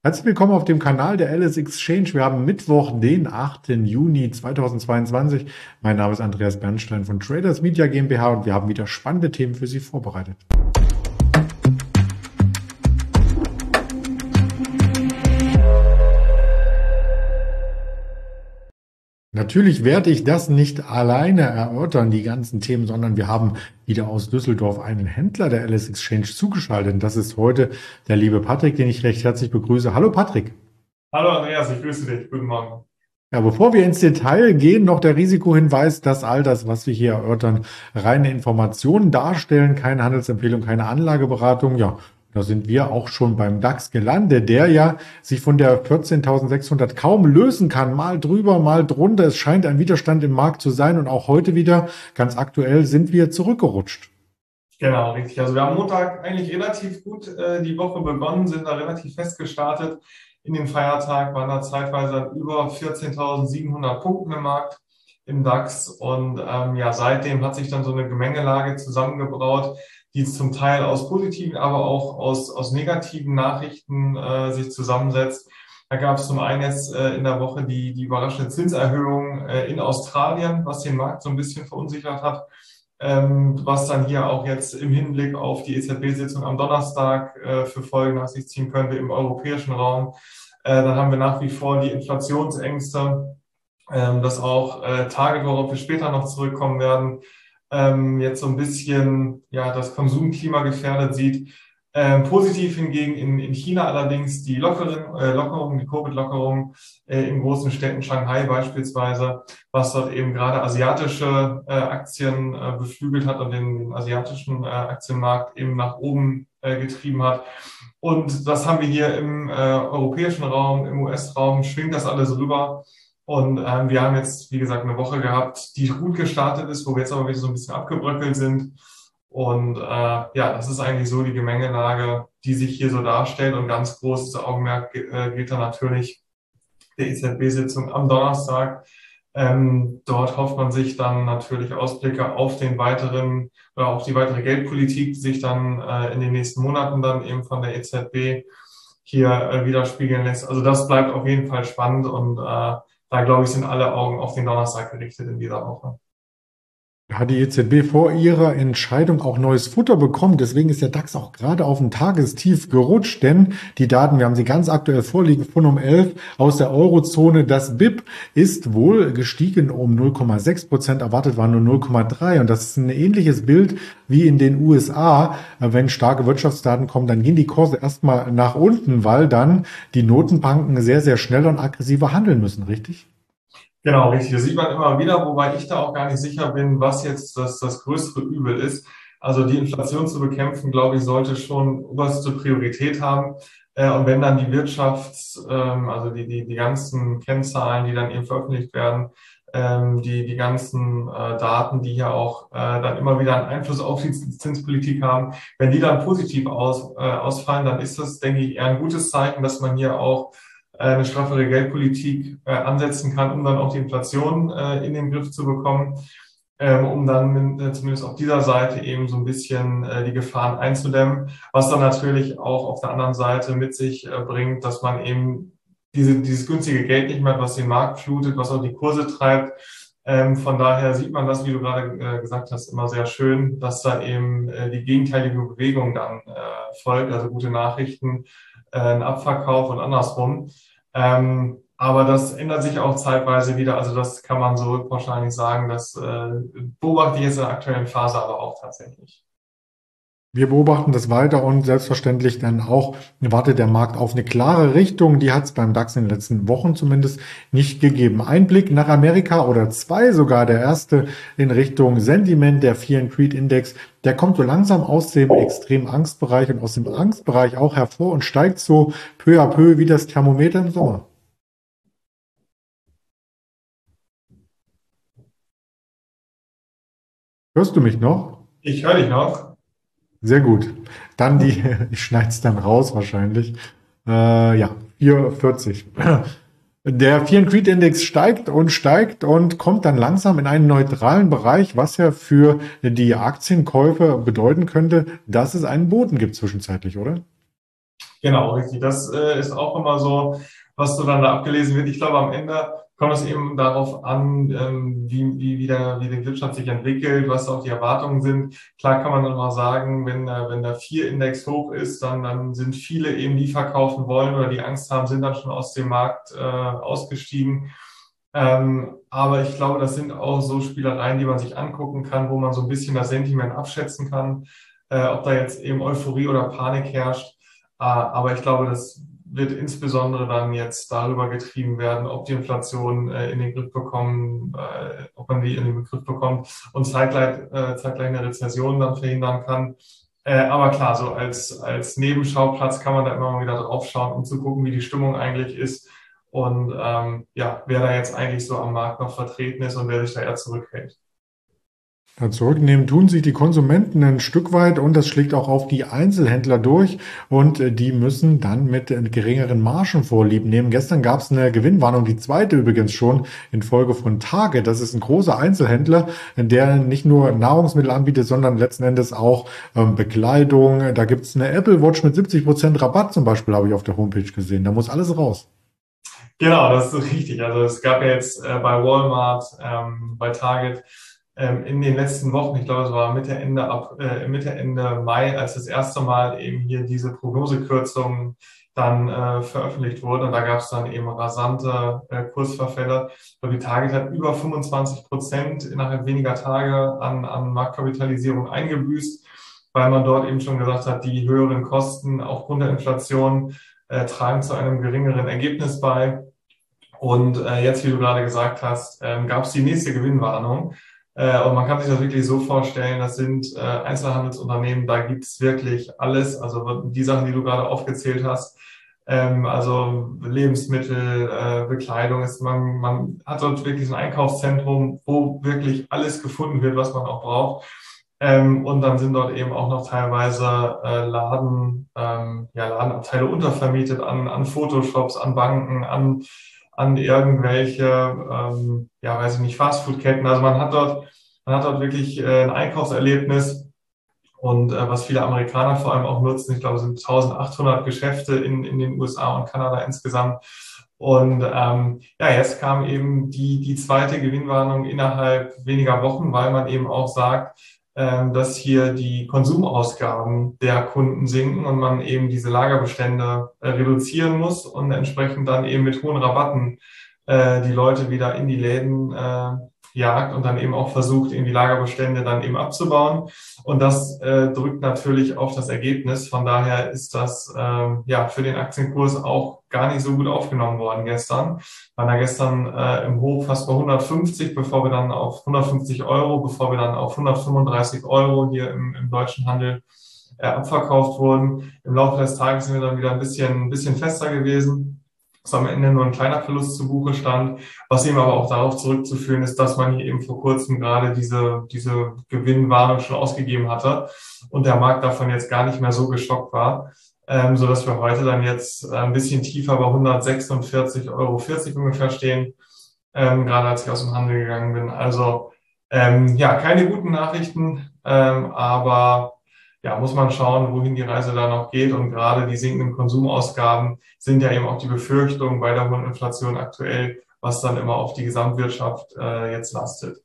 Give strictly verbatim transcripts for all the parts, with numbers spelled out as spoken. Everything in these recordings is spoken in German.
Herzlich willkommen auf dem Kanal der Alice Exchange. Wir haben Mittwoch, den achten Juni zweitausendzweiundzwanzig. Mein Name ist Andreas Bernstein von Traders Media GmbH und wir haben wieder spannende Themen für Sie vorbereitet. Natürlich werde ich das nicht alleine erörtern, die ganzen Themen, sondern wir haben wieder aus Düsseldorf einen Händler der Alice Exchange zugeschaltet. Das ist heute der liebe Patrick, den ich recht herzlich begrüße. Hallo Patrick. Hallo Andreas, ich grüße dich. Guten Morgen. Ja, bevor wir ins Detail gehen, noch der Risikohinweis, dass all das, was wir hier erörtern, reine Informationen darstellen, keine Handelsempfehlung, keine Anlageberatung. Ja, da sind wir auch schon beim DAX gelandet, der ja sich von der vierzehntausendsechshundert kaum lösen kann. Mal drüber, mal drunter. Es scheint ein Widerstand im Markt zu sein und auch heute wieder, ganz aktuell, sind wir zurückgerutscht. Genau, richtig. Also wir haben Montag eigentlich relativ gut äh, die Woche begonnen, sind da relativ fest gestartet. In den Feiertag waren da zeitweise über vierzehntausendsiebenhundert Punkten im Markt im DAX. Und ähm, ja, seitdem hat sich dann so eine Gemengelage zusammengebraut, die zum Teil aus positiven, aber auch aus, aus negativen Nachrichten äh, sich zusammensetzt. Da gab es zum einen jetzt äh, in der Woche die, die überraschende Zinserhöhung äh, in Australien, was den Markt so ein bisschen verunsichert hat. Ähm, was dann hier auch jetzt im Hinblick auf die E Z B-Sitzung am Donnerstag äh, für Folgen nach sich ziehen könnte im europäischen Raum. Äh, dann haben wir nach wie vor die Inflationsängste, ähm, dass auch äh, Tage, worauf wir später noch zurückkommen werden, ähm, jetzt so ein bisschen ja das Konsumklima gefährdet sieht. Ähm, positiv hingegen in, in China allerdings die Lockeren, äh, Lockerung, die Covid-Lockerung äh, in großen Städten, Shanghai beispielsweise, was dort eben gerade asiatische äh, Aktien äh, beflügelt hat und den, den asiatischen äh, Aktienmarkt eben nach oben äh, getrieben hat. Und das haben wir hier im äh, europäischen Raum, im U S-Raum, schwingt das alles rüber. Und ähm, wir haben jetzt, wie gesagt, eine Woche gehabt, die gut gestartet ist, wo wir jetzt aber wieder so ein bisschen abgebröckelt sind. Und äh, ja, das ist eigentlich so die Gemengelage, die sich hier so darstellt. Und ganz großes Augenmerk äh, gilt dann natürlich der E Z B-Sitzung am Donnerstag. Ähm, dort hofft man sich dann natürlich Ausblicke auf den weiteren oder auf die weitere Geldpolitik, die sich dann äh, in den nächsten Monaten dann eben von der E Z B hier äh, widerspiegeln lässt. Also das bleibt auf jeden Fall spannend und äh, da glaube ich, sind alle Augen auf den Donnerstag gerichtet in dieser Woche. Hat die E Z B vor ihrer Entscheidung auch neues Futter bekommen. Deswegen ist der DAX auch gerade auf ein Tagestief gerutscht, denn die Daten, wir haben sie ganz aktuell vorliegen, von um elf aus der Eurozone. Das B I P ist wohl gestiegen um null Komma sechs Prozent, erwartet waren nur null Komma drei. Und das ist ein ähnliches Bild wie in den U S A. Wenn starke Wirtschaftsdaten kommen, dann gehen die Kurse erstmal nach unten, weil dann die Notenbanken sehr, sehr schnell und aggressiver handeln müssen, richtig? Genau, richtig. Das sieht man immer wieder, wobei ich da auch gar nicht sicher bin, was jetzt das, das größere Übel ist. Also die Inflation zu bekämpfen, glaube ich, sollte schon oberste Priorität haben. Und wenn dann die Wirtschafts-, also die, die, die ganzen Kennzahlen, die dann eben veröffentlicht werden, die, die ganzen Daten, die hier auch dann immer wieder einen Einfluss auf die Zinspolitik haben, wenn die dann positiv aus, ausfallen, dann ist das, denke ich, eher ein gutes Zeichen, dass man hier auch eine straffere Geldpolitik äh, ansetzen kann, um dann auch die Inflation äh, in den Griff zu bekommen, ähm, um dann äh, zumindest auf dieser Seite eben so ein bisschen äh, die Gefahren einzudämmen, was dann natürlich auch auf der anderen Seite mit sich äh, bringt, dass man eben diese, dieses günstige Geld nicht mehr hat, was den Markt flutet, was auch die Kurse treibt. Ähm, von daher sieht man das, wie du gerade äh, gesagt hast, immer sehr schön, dass da eben äh, die gegenteilige Bewegung dann äh, folgt, also gute Nachrichten, äh, ein Abverkauf und andersrum. Ähm, aber das ändert sich auch zeitweise wieder. Also das kann man so wahrscheinlich sagen. Das äh, beobachte ich jetzt in der aktuellen Phase aber auch tatsächlich. Wir beobachten das weiter und selbstverständlich dann auch wartet der Markt auf eine klare Richtung. Die hat es beim DAX in den letzten Wochen zumindest nicht gegeben. Ein Blick nach Amerika oder zwei sogar, der erste in Richtung Sentiment, der Fear and Greed Index, der kommt so langsam aus dem extremen Angstbereich und aus dem Angstbereich auch hervor und steigt so peu à peu wie das Thermometer im Sommer. Hörst du mich noch? Ich höre dich noch. Sehr gut. Dann die, ich schneide es dann raus wahrscheinlich. Äh, ja, vierundvierzig. Der Fear and Greed Index steigt und steigt und kommt dann langsam in einen neutralen Bereich, was ja für die Aktienkäufer bedeuten könnte, dass es einen Boden gibt zwischenzeitlich, oder? Genau, richtig. Das äh, ist auch immer so, was so dann da abgelesen wird. Ich glaube, am Ende kommt es eben darauf an, ähm, wie, wie, wie, der, wie die Wirtschaft sich entwickelt, was auch die Erwartungen sind. Klar kann man dann mal sagen, wenn, äh, wenn der vier-Index hoch ist, dann, dann sind viele eben, die verkaufen wollen oder die Angst haben, sind dann schon aus dem Markt äh, ausgestiegen. Ähm, aber ich glaube, das sind auch so Spielereien, die man sich angucken kann, wo man so ein bisschen das Sentiment abschätzen kann, äh, ob da jetzt eben Euphorie oder Panik herrscht. Äh, aber ich glaube, das wird insbesondere dann jetzt darüber getrieben werden, ob die Inflation äh, in den Griff bekommen, äh, ob man die in den Griff bekommt und zeitgleich, äh, zeitgleich eine Rezession dann verhindern kann. Äh, aber klar, so als, als Nebenschauplatz kann man da immer mal wieder drauf schauen, um zu gucken, wie die Stimmung eigentlich ist und ähm, ja, wer da jetzt eigentlich so am Markt noch vertreten ist und wer sich da eher zurückhält. Ja, zurücknehmen tun sich die Konsumenten ein Stück weit und das schlägt auch auf die Einzelhändler durch und äh, die müssen dann mit äh, geringeren Margen Vorlieb nehmen. Gestern gab es eine Gewinnwarnung, die zweite übrigens schon in Folge von Target. Das ist ein großer Einzelhändler, der nicht nur Nahrungsmittel anbietet, sondern letzten Endes auch ähm, Bekleidung. Da gibt es eine Apple Watch mit siebzig Prozent Rabatt zum Beispiel, habe ich auf der Homepage gesehen. Da muss alles raus. Genau, das ist richtig. Also es gab ja jetzt äh, bei Walmart, ähm, bei Target ähm, in den letzten Wochen, ich glaube, es war Mitte, Ende, ab, äh, Mitte, Ende Mai, als das erste Mal eben hier diese Prognosekürzungen dann äh, veröffentlicht wurde. Und da gab es dann eben rasante äh, Kursverfälle. So wie Target hat über fünfundzwanzig Prozent innerhalb weniger Tage an, an Marktkapitalisierung eingebüßt, weil man dort eben schon gesagt hat, die höheren Kosten aufgrund der Inflation äh, tragen zu einem geringeren Ergebnis bei. Und äh, jetzt, wie du gerade gesagt hast, ähm, gab es die nächste Gewinnwarnung. Äh, und man kann sich das wirklich so vorstellen, das sind äh, Einzelhandelsunternehmen, da gibt's wirklich alles. Also die Sachen, die du gerade aufgezählt hast, ähm, also Lebensmittel, äh, Bekleidung, ist man, man hat dort wirklich so ein Einkaufszentrum, wo wirklich alles gefunden wird, was man auch braucht. Ähm, und dann sind dort eben auch noch teilweise äh, Laden, ähm, ja, Ladenabteile untervermietet an, an Photoshops, an Banken, an, an irgendwelche, ähm, ja, weiß ich nicht, Fastfood-Ketten. Also man hat dort, man hat dort wirklich äh, ein Einkaufserlebnis und äh, was viele Amerikaner vor allem auch nutzen. Ich glaube, es sind eintausendachthundert Geschäfte in, in den U S A und Kanada insgesamt. Und ähm, ja, jetzt kam eben die, die zweite Gewinnwarnung innerhalb weniger Wochen, weil man eben auch sagt, ähm, dass hier die Konsumausgaben der Kunden sinken und man eben diese Lagerbestände äh, reduzieren muss und entsprechend dann eben mit hohen Rabatten äh, die Leute wieder in die Läden äh, jagt und dann eben auch versucht, eben die Lagerbestände dann eben abzubauen. Und das äh, drückt natürlich auf das Ergebnis. Von daher ist das ähm, ja für den Aktienkurs auch gar nicht so gut aufgenommen worden gestern. Waren da gestern äh, im Hoch fast bei hundertfünfzig, bevor wir dann auf hundertfünfzig Euro, bevor wir dann auf hundertfünfunddreißig Euro hier im, im deutschen Handel äh, abverkauft wurden. Im Laufe des Tages sind wir dann wieder ein bisschen, ein bisschen fester gewesen, dass am Ende nur ein kleiner Verlust zu Buche stand, was eben aber auch darauf zurückzuführen ist, dass man hier eben vor kurzem gerade diese, diese Gewinnwarnung schon ausgegeben hatte und der Markt davon jetzt gar nicht mehr so geschockt war, ähm, so dass wir heute dann jetzt ein bisschen tiefer bei hundertsechsundvierzig Euro vierzig ungefähr stehen, ähm, gerade als ich aus dem Handel gegangen bin. Also ähm, ja, keine guten Nachrichten, ähm, aber ja, muss man schauen, wohin die Reise da noch geht. Und gerade die sinkenden Konsumausgaben sind ja eben auch die Befürchtung bei der hohen Inflation aktuell, was dann immer auf die Gesamtwirtschaft äh, jetzt lastet.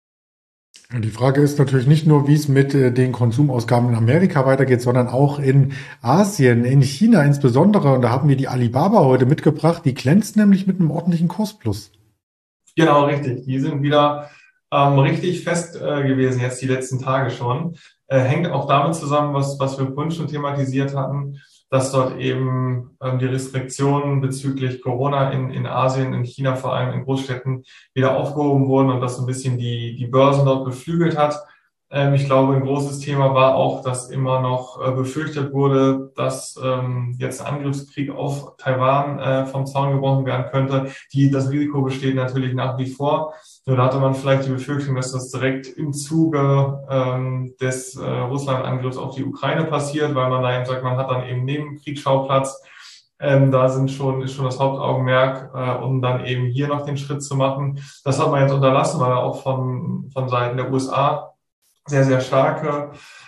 Die Frage ist natürlich nicht nur, wie es mit äh, den Konsumausgaben in Amerika weitergeht, sondern auch in Asien, in China insbesondere. Und da haben wir die Alibaba heute mitgebracht. Die glänzt nämlich mit einem ordentlichen Kursplus. Genau, richtig. Die sind wieder ähm, richtig fest äh, gewesen, jetzt die letzten Tage schon. Äh, hängt auch damit zusammen, was, was wir vorhin schon thematisiert hatten, dass dort eben ähm, die Restriktionen bezüglich Corona in, in Asien, in China, vor allem in Großstädten, wieder aufgehoben wurden und das so ein bisschen die, die Börsen dort beflügelt hat. Ähm, ich glaube, ein großes Thema war auch, dass immer noch äh, befürchtet wurde, dass ähm, jetzt ein Angriffskrieg auf Taiwan äh, vom Zaun gebrochen werden könnte. Die, das Risiko besteht natürlich nach wie vor. Nur da hatte man vielleicht die Befürchtung, dass das direkt im Zuge ähm, des äh, Russland-Angriffs auf die Ukraine passiert, weil man da eben sagt, man hat dann eben neben Kriegsschauplatz. Ähm, da sind schon, ist schon das Hauptaugenmerk, äh, um dann eben hier noch den Schritt zu machen. Das hat man jetzt unterlassen, weil auch von, von Seiten der U S A sehr, sehr starke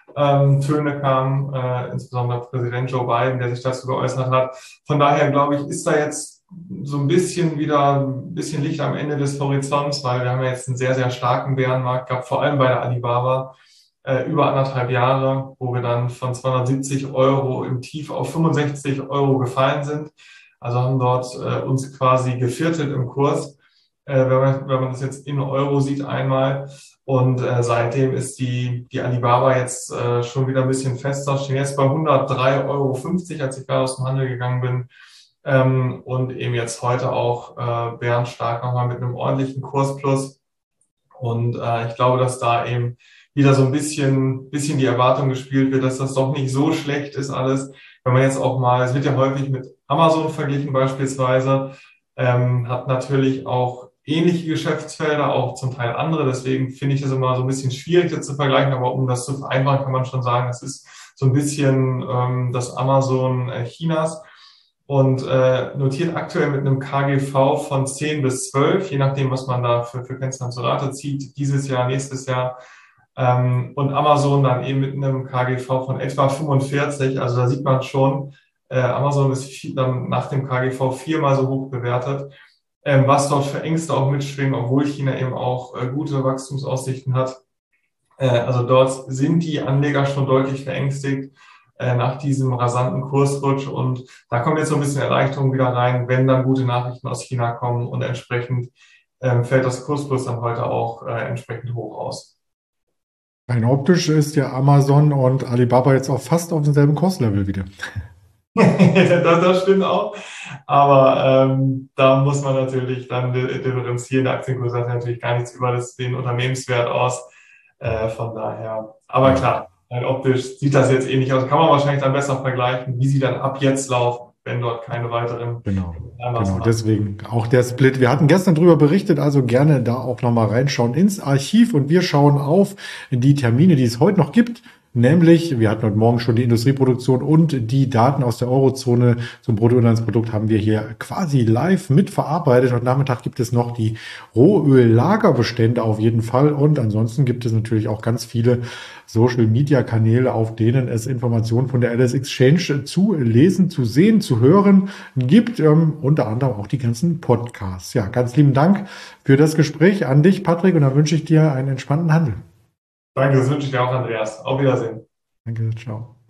ähm, Töne kamen, äh, insbesondere Präsident Joe Biden, der sich dazu geäußert hat. Von daher glaube ich, ist da jetzt so ein bisschen wieder ein bisschen Licht am Ende des Horizonts, weil wir haben ja jetzt einen sehr, sehr starken Bärenmarkt gehabt, vor allem bei der Alibaba, äh, über anderthalb Jahre, wo wir dann von zweihundertsiebzig Euro im Tief auf fünfundsechzig Euro gefallen sind. Also haben dort äh, uns quasi geviertelt im Kurs, äh, wenn man, wenn man das jetzt in Euro sieht einmal. Und äh, seitdem ist die, die Alibaba jetzt äh, schon wieder ein bisschen fester, stehen jetzt bei hundertdrei Euro fünfzig, als ich gerade aus dem Handel gegangen bin. Ähm, und eben jetzt heute auch äh, bärenstark nochmal mit einem ordentlichen Kursplus. Und äh, ich glaube, dass da eben wieder so ein bisschen, bisschen die Erwartung gespielt wird, dass das doch nicht so schlecht ist alles. Wenn man jetzt auch mal, es wird ja häufig mit Amazon verglichen beispielsweise, ähm, hat natürlich auch ähnliche Geschäftsfelder, auch zum Teil andere. Deswegen finde ich das immer so ein bisschen schwierig das zu vergleichen. Aber um das zu vereinfachen, kann man schon sagen, es ist so ein bisschen ähm, das Amazon äh, Chinas. Und äh, notiert aktuell mit einem K G V von zehn bis zwölf, je nachdem, was man da für, für Kennzahlen zur Rate zieht, dieses Jahr, nächstes Jahr. Ähm, und Amazon dann eben mit einem K G V von etwa fünfundvierzig. Also da sieht man schon, äh, Amazon ist viel, dann nach dem K G V viermal so hoch bewertet, ähm, was dort für Ängste auch mitschwingen, obwohl China eben auch äh, gute Wachstumsaussichten hat. Äh, also dort sind die Anleger schon deutlich verängstigt nach diesem rasanten Kursrutsch. Und da kommt jetzt so ein bisschen Erleichterung wieder rein, wenn dann gute Nachrichten aus China kommen und entsprechend ähm, fällt das Kursplus dann heute auch äh, entsprechend hoch aus. Rein optisch ist ja Amazon und Alibaba jetzt auch fast auf demselben Kurslevel wieder. das, das stimmt auch. Aber ähm, da muss man natürlich dann differenzieren. Der Aktienkurs sagt natürlich gar nichts über das, den Unternehmenswert aus. Äh, von daher, aber klar, rein optisch sieht das jetzt ähnlich aus. Kann man wahrscheinlich dann besser vergleichen, wie sie dann ab jetzt laufen, wenn dort keine weiteren. Genau, genau, deswegen auch der Split. Wir hatten gestern drüber berichtet, also gerne da auch nochmal reinschauen ins Archiv und wir schauen auf die Termine, die es heute noch gibt. Nämlich, wir hatten heute Morgen schon die Industrieproduktion und die Daten aus der Eurozone zum Bruttoinlandsprodukt haben wir hier quasi live mitverarbeitet. Heute Nachmittag gibt es noch die Rohöllagerbestände auf jeden Fall. Und ansonsten gibt es natürlich auch ganz viele Social-Media-Kanäle, auf denen es Informationen von der L S Exchange zu lesen, zu sehen, zu hören gibt. Ähm, unter anderem auch die ganzen Podcasts. Ja, ganz lieben Dank für das Gespräch an dich, Patrick. Und dann wünsche ich dir einen entspannten Handel. Danke, das wünsche ich dir auch, Andreas. Auf Wiedersehen. Danke, ciao.